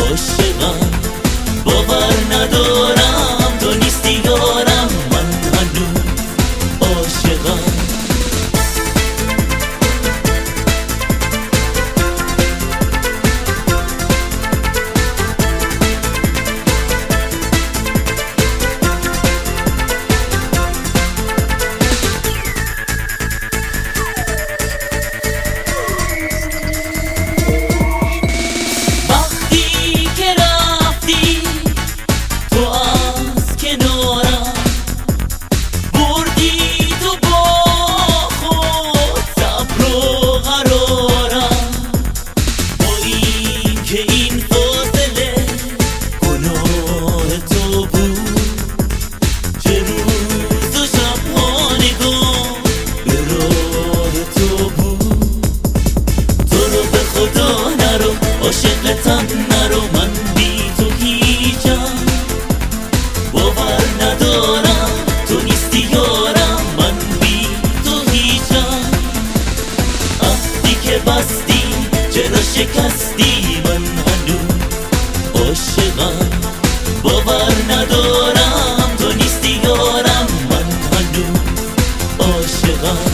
عاشقم، باور ندارم تو نیستی یارم، من هنوز عاشقم. عاشقتم نرو، من بی تو هیچم، باور ندارم تو نیستی یارم، من بی تو هیچم. عهدی که بستی چرا شکستی، من هنوز عاشقم، باور ندارم تو نیستی یارم، من هنوز عاشقم.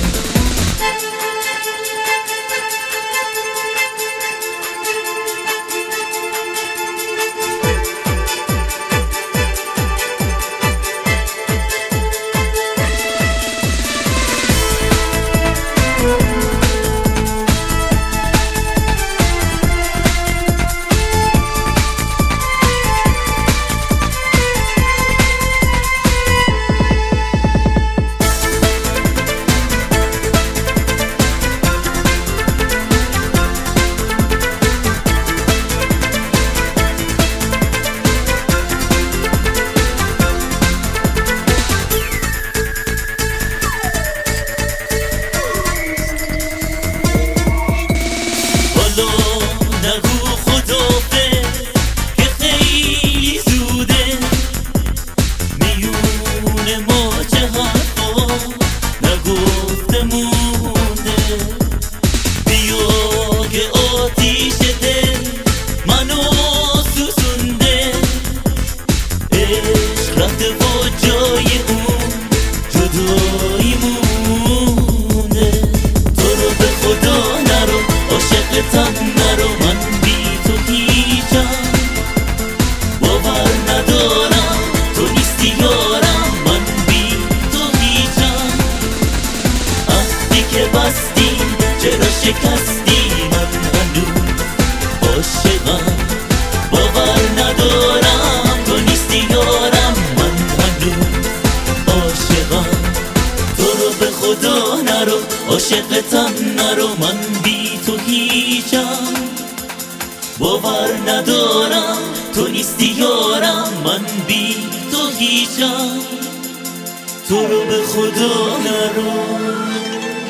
چرا شکستی، من هنوز عاشقم، باور ندارم تو نیستی یارم، من هنوز عاشقم. تو رو به خدا نرو، عاشقتم نرو، من بی تو هیچم، باور ندارم تو نیستی یارم، من بی تو هیچم. تو رو به خدا نرو.